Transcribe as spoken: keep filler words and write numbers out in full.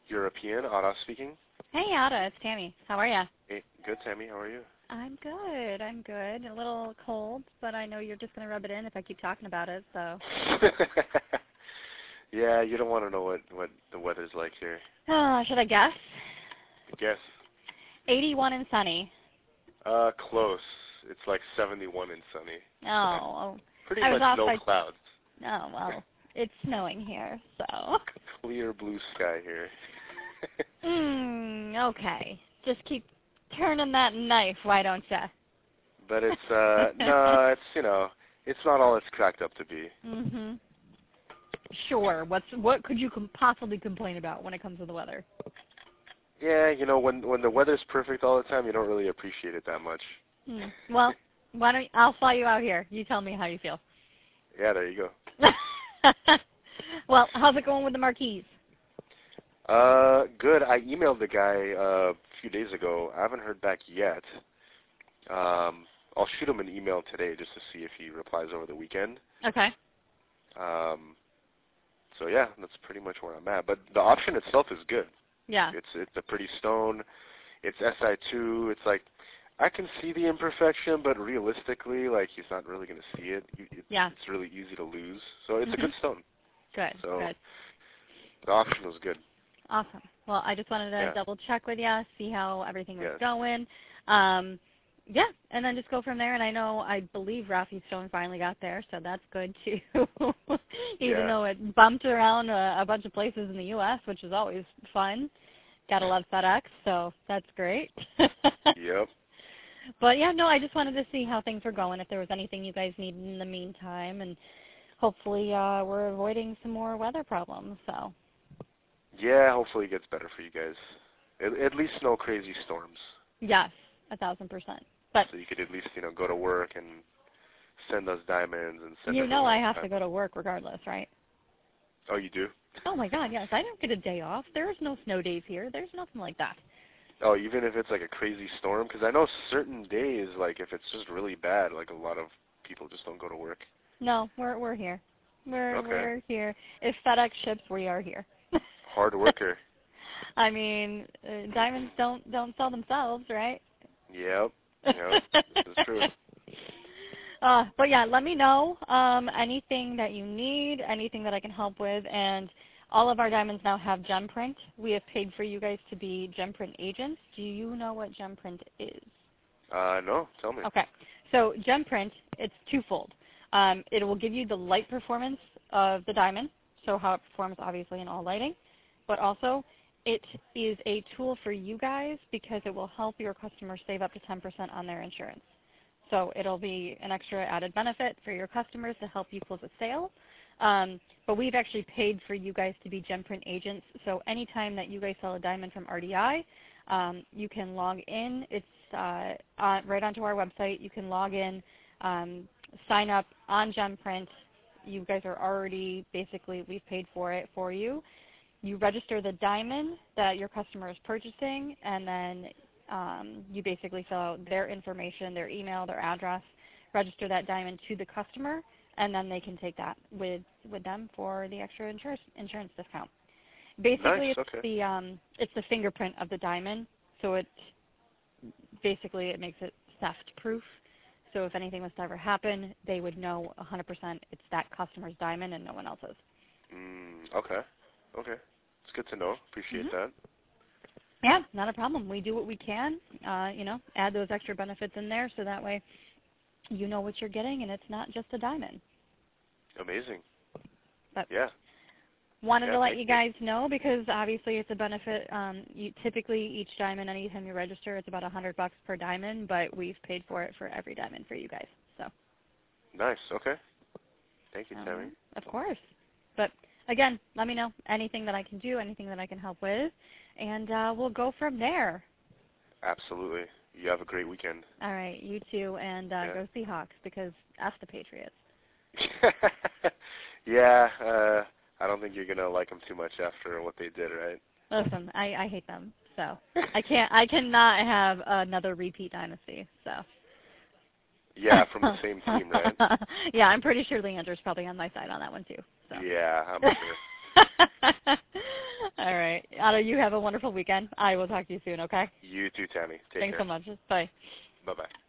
European, Ada speaking. Hey, Ada, it's Tammy. How are you? Hey, good, Tammy. How are you? I'm good. I'm good. A little cold, but I know you're just going to rub it in if I keep talking about it, so. Yeah, you don't want to know what, what the weather's like here. Uh, should I guess? Guess. eighty-one and sunny. Uh, close. It's like seventy-one and sunny. Oh. Pretty I was much off no by... clouds. Oh, well, it's snowing here, so. Clear blue sky here. Hmm, okay. Just keep turning that knife, why don't you? But it's, uh, no, it's, you know, it's not all it's cracked up to be. Mm-hmm. Sure. What's What could you com possibly complain about when it comes to the weather? Yeah, you know, when when the weather's perfect all the time, you don't really appreciate it that much. Hmm. Well, why don't I'll fly you out here. You tell me how you feel. Yeah, there you go. Well, how's it going with the Marquise? Uh, good. I emailed the guy uh, a few days ago. I haven't heard back yet. Um, I'll shoot him an email today just to see if he replies over the weekend. Okay. Um, so yeah, that's pretty much where I'm at. But the option itself is good. Yeah. It's it's a pretty stone. It's S I two. It's like I can see the imperfection, but realistically, like he's not really going to see it. it. Yeah. It's really easy to lose. So it's Mm-hmm. a good stone. Good. So Good. the option was good. Awesome. Well, I just wanted to Yeah. double check with you, see how everything was Yes. going. Um, yeah, and then just go from there. And I know, I believe Rafi Stone finally got there, so that's good too. Even Yeah. though it bumped around a, a bunch of places in the U S, which is always fun. Gotta love FedEx, so that's great. Yep. But yeah, no, I just wanted to see how things were going, if there was anything you guys needed in the meantime, and hopefully uh, we're avoiding some more weather problems. So. Yeah, hopefully it gets better for you guys. At, at least no crazy storms. Yes, a thousand percent. But so you could at least, you know, go to work and send us diamonds and send you know everyone I else have diamonds. to go to work regardless, right? Oh, you do? Oh my God, yes. I don't get a day off. There's no snow days here. There's nothing like that. Oh, even if it's like a crazy storm? Because I know certain days, like if it's just really bad, like a lot of people just don't go to work. No, we're we're here. We're Okay. we're here. If FedEx ships, we are here. Hard worker. I mean, uh, diamonds don't don't sell themselves, right? Yep. Yep. This is true. Uh, but yeah, let me know um, anything that you need, anything that I can help with, and all of our diamonds now have GemPrint. We have paid for you guys to be GemPrint agents. Do you know what GemPrint is? Uh, no. Tell me. Okay. So GemPrint, it's twofold. Um, it will give you the light performance of the diamond, so how it performs obviously in all lighting, but also it is a tool for you guys because it will help your customers save up to ten percent on their insurance. So it'll be an extra added benefit for your customers to help you close a sale. Um, but we've actually paid for you guys to be GemPrint agents. So anytime that you guys sell a diamond from R D I, um, you can log in. It's uh, on, right onto our website. You can log in, um, sign up on GemPrint. You guys are already, basically, we've paid for it for you. You register the diamond that your customer is purchasing, and then um, you basically fill out their information, their email, their address, register that diamond to the customer, and then they can take that with with them for the extra insurance insurance discount. Basically, Nice, it's okay. the um, it's the fingerprint of the diamond, so it basically it makes it theft proof. So if anything was to ever happen, they would know one hundred percent it's that customer's diamond and no one else's. Mm, okay. Okay. It's good to know. Appreciate Mm-hmm. that. Yeah, not a problem. We do what we can, uh, you know, add those extra benefits in there so that way you know what you're getting and it's not just a diamond. Amazing. But Yeah. wanted Yeah, to let thank you you. guys know because obviously it's a benefit. Um, you, typically each diamond, anytime you register, it's about a hundred bucks per diamond, but we've paid for it for every diamond for you guys. So. Nice. Okay. Thank you, Um, Tammy. of course. But again, let me know anything that I can do, anything that I can help with, and uh, we'll go from there. Absolutely. You have a great weekend. All right, you too, and uh, Yeah. go Seahawks because F the Patriots. Yeah, uh, I don't think you're gonna like them too much after what they did, right? Listen, I, I hate them, so I can't. I cannot have another repeat dynasty. So. Yeah, from the same team, right? Yeah, I'm pretty sure Leander's probably on my side on that one too. So. Yeah, I'm sure. All right. right. Otto, you have a wonderful weekend. I will talk to you soon, okay? You too, Tammy. Take Thanks care. so much. Bye. Bye-bye.